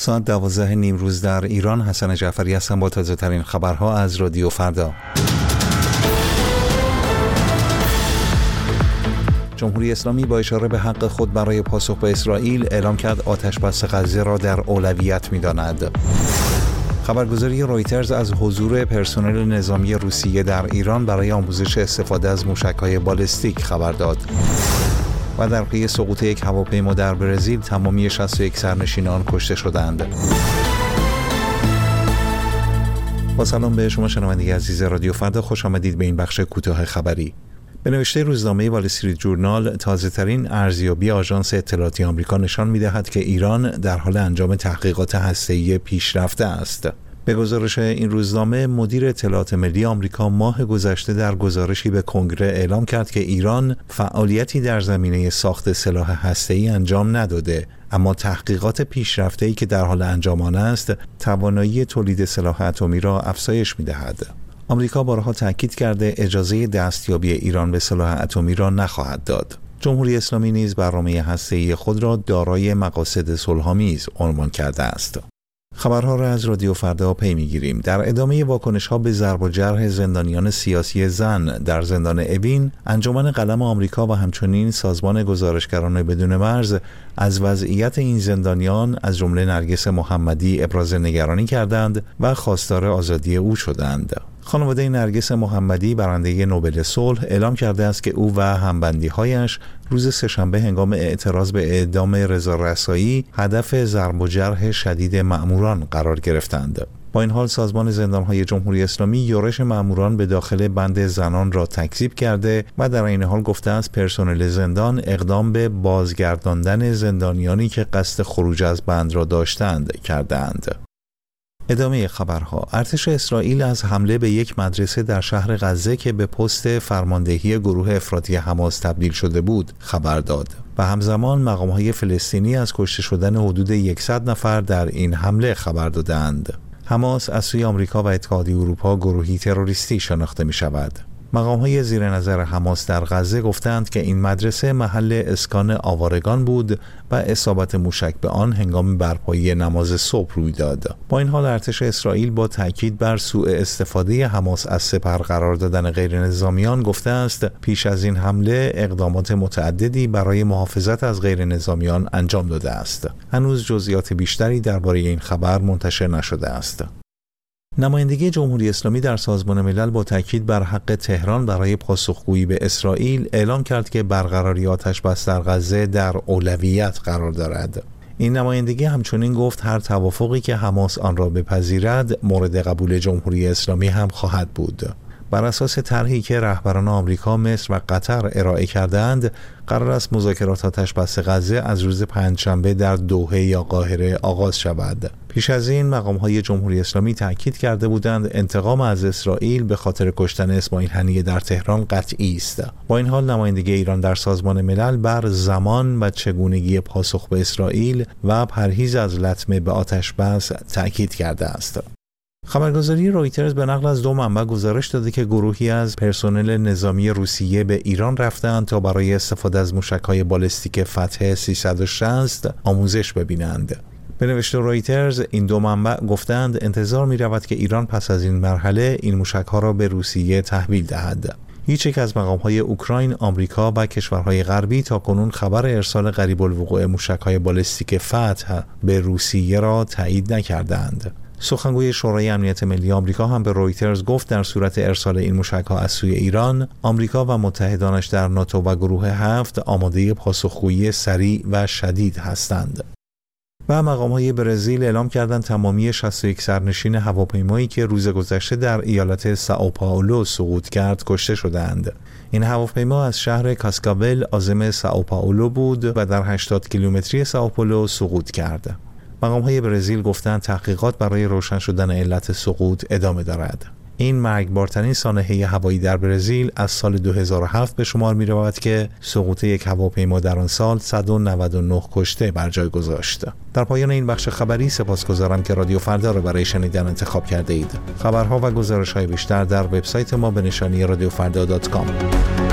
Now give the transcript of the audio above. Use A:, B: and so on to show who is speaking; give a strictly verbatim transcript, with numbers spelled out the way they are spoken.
A: ساعت دوازده نیم روز در ایران. حسن جعفری هستم با تازه ترین خبرها از رادیو فردا. جمهوری اسلامی با اشاره به حق خود برای پاسخ به اسرائیل اعلام کرد آتش بس غزه را در اولویت می‌داند. خبرگزاری رویترز از حضور پرسنل نظامی روسیه در ایران برای آموزش استفاده از موشک‌های بالستیک خبر داد. و در پی سقوط یک هواپیما در برزیل تمامی شصت و یک سرنشینان کشته شدند. با سلام به شما شنونده عزیز رادیو فردا، خوش آمدید به این بخش کوتاه خبری. به نوشته روزنامه وال استریت جورنال، تازه‌ترین ارزیابی آژانس اطلاعاتی آمریکا نشان می‌دهد که ایران در حال انجام تحقیقات هسته‌ای پیشرفته است. به گزارش این روزنامه، مدیر اطلاعات ملی آمریکا ماه گذشته در گزارشی به کنگره اعلام کرد که ایران فعالیتی در زمینه ساخت سلاح هسته‌ای انجام نداده، اما تحقیقات پیشرفته‌ای که در حال انجام آن است، توانایی تولید سلاح اتمی را افزایش می‌دهد. آمریکا بارها تاکید کرده اجازه دستیابی ایران به سلاح اتمی را نخواهد داد. جمهوری اسلامی نیز برنامه هسته‌ای خود را دارای مقاصد صلح‌آمیز عنوان کرده است. خبرها را از رادیو فردا پی می‌گیریم. در ادامه واکنش‌ها به ضرب و جرح زندانیان سیاسی زن در زندان اوین، انجمن قلم آمریکا و همچنین سازمان گزارشگران بدون مرز از وضعیت این زندانیان از جمله نرگس محمدی ابراز نگرانی کردند و خواستار آزادی او شدند. خانواده نرگس محمدی، برنده نوبل صلح، اعلام کرده است که او و همبندی‌هایش روز سه‌شنبه هنگام اعتراض به اعدام رضا رسایی هدف ضرب و جرح شدید مأموران قرار گرفتند. با این حال سازمان زندان‌های جمهوری اسلامی یورش مأموران به داخل بند زنان را تکذیب کرده و در این حال گفته است پرسنل زندان اقدام به بازگرداندن زندانیانی که قصد خروج از بند را داشتند کردند. ادامه خبرها. ارتش اسرائیل از حمله به یک مدرسه در شهر غزه که به پست فرماندهی گروه افراطی حماس تبدیل شده بود خبر داد و همزمان مقام‌های فلسطینی از کشته شدن حدود صد نفر در این حمله خبر دادند. حماس از سوی آمریکا و اتحادیه اروپا گروهی تروریستی شناخته می شود. مقام‌های زیر نظر حماس در غزه گفتند که این مدرسه محل اسکان آوارگان بود و اصابت موشک به آن هنگام برپایی نماز صبح روی داد. با این حال ارتش اسرائیل با تاکید بر سوء استفاده حماس از سپر قرار دادن غیر نظامیان گفته است پیش از این حمله اقدامات متعددی برای محافظت از غیر نظامیان انجام داده است. هنوز جزئیات بیشتری درباره این خبر منتشر نشده است. نمایندگی جمهوری اسلامی در سازمان ملل با تاکید بر حق تهران برای پاسخگویی به اسرائیل اعلام کرد که برقراری آتش بس در غزه در اولویت قرار دارد. این نمایندگی همچنین گفت هر توافقی که حماس آن را بپذیرد مورد قبول جمهوری اسلامی هم خواهد بود. بر اساس طرحی که رهبران آمریکا، مصر و قطر ارائه کردند، قرار است مذاکرات آتش بس غزه از روز پنجشنبه در دوحه یا قاهره آغاز شود. پیش از این مقام‌های جمهوری اسلامی تاکید کرده بودند انتقام از اسرائیل به خاطر کشتن اسماعیل هنیه در تهران قطعی است. با این حال نمایندگی ایران در سازمان ملل بر زمان و چگونگی پاسخ به اسرائیل و پرهیز از لطمه به آتش بس تاکید کرده است. خبرگزاری رویترز به نقل از دو منبع گزارش داده که گروهی از پرسنل نظامی روسیه به ایران رفتند تا برای استفاده از موشک‌های بالستیک فتح سیصد و شصت آموزش ببینند. به نوشته رویترز، این دو منبع گفتند انتظار می‌رود که ایران پس از این مرحله این موشک‌ها را به روسیه تحویل دهد. هیچ یک از مقام‌های اوکراین، آمریکا و کشورهای غربی تاکنون خبر ارسال قریب الوقوع موشک‌های بالستیک فتح به روسیه را تایید نکردند. سخنگوی شورای امنیت ملی آمریکا هم به رویترز گفت در صورت ارسال این موشک‌ها از سوی ایران، آمریکا و متحدانش در ناتو و گروه هفت آماده پاسخگویی سریع و شدید هستند. و مقام‌های برزیل اعلام کردند تمامی شصت و یک سرنشین هواپیمایی که روز گذشته در ایالت سائوپائولو سقوط کرد کشته شدند. این هواپیما از شهر کاسکابل عاصمه سائوپائولو بود و در هشتاد کیلومتری سائوپائولو سقوط کرد. مقام‌های برزیل گفتند تحقیقات برای روشن شدن علت سقوط ادامه دارد. این مرگبارترین سانحه هوایی در برزیل از سال دو هزار و هفت به شمار می‌رود که سقوط یک هواپیما در آن سال صد و نود و نه کشته بر جای گذاشت. در پایان این بخش خبری سپاسگزارم که رادیو فردا را برای شنیدن انتخاب کرده اید. خبرها و گزارش‌های بیشتر در وبسایت ما به نشانی رادیو فردا دات کام.